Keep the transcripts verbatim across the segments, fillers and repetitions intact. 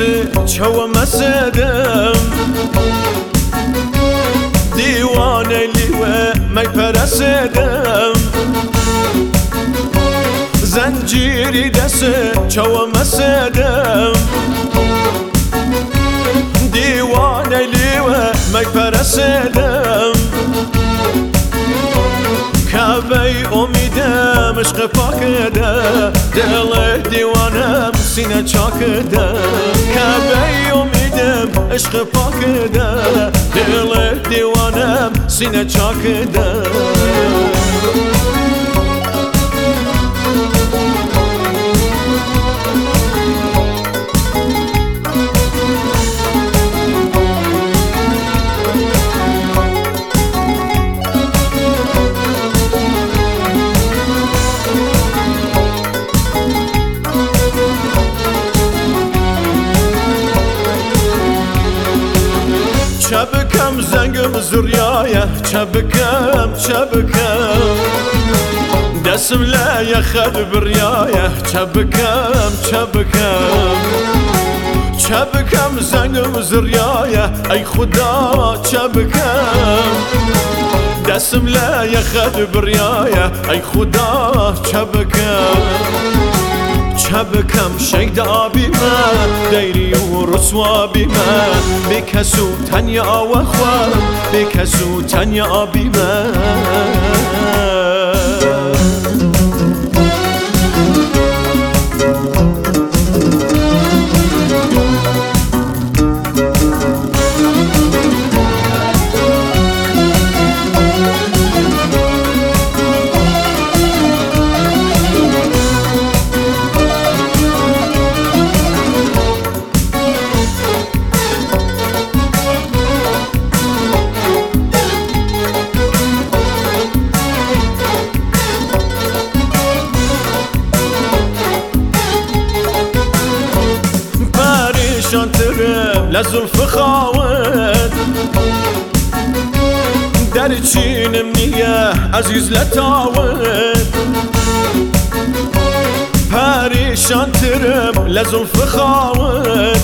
چو مسدم دیوانه لیوه می پرسدم زنجیری دست چو مسدم دیوانه لیوه می پرسدم کعبه امیدم عشق پاکده دل دیوانم سینه چاکده کعبه امیدم عشق پاکده دل دیوانم سینه چاکده چبکم زنگم زریایه چبکم چبکم دستم لایه خد بریایه چبکم چبکم چبکم زنگم زریایه ای خدا چبکم دستم لایه خد بریایه ای خدا چبکم چبکم شید آبی من دیری و رسوابی من بکسو تنیا و خواب بکسو تنیا آبی من شانترم لزلف خاوت در چینم نیه عزیز لطاوت پریشان ترم لزلف خاوت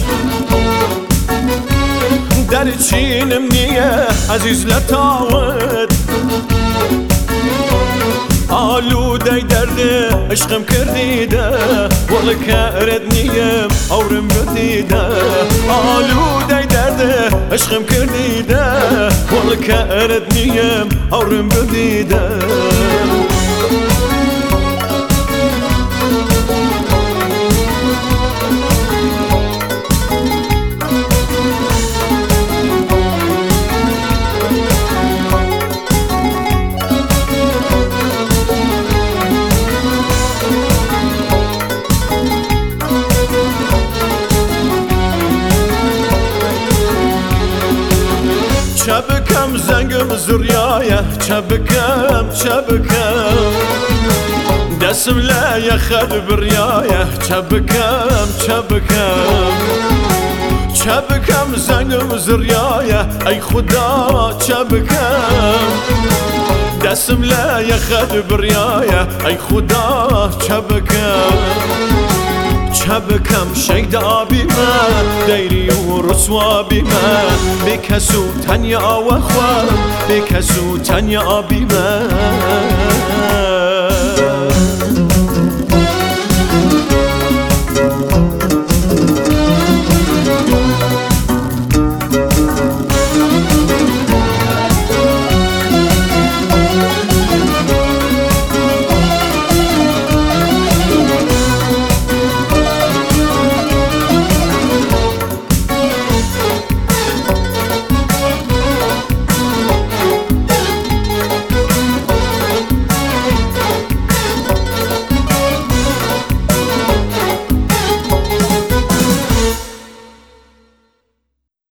در چینم نیه عزیز لطاوت آلوده درده عشقم کردیده والله کرد نیم عمرم بدیده آلوده درده عشقم کردیده والله کرد نیم عمرم بدیده چبکم زنگم زریایه چبکم چبکم دستم لایه خد بریایه چبکم چبکم چبکم زنگم زریایه ای خدا چبکم دستم لایه خد بریایه ای خدا چبکم چبکم شید آبی من دیری و رسوابی من بکسو تنیا و خواب بکسو تنیا آبی من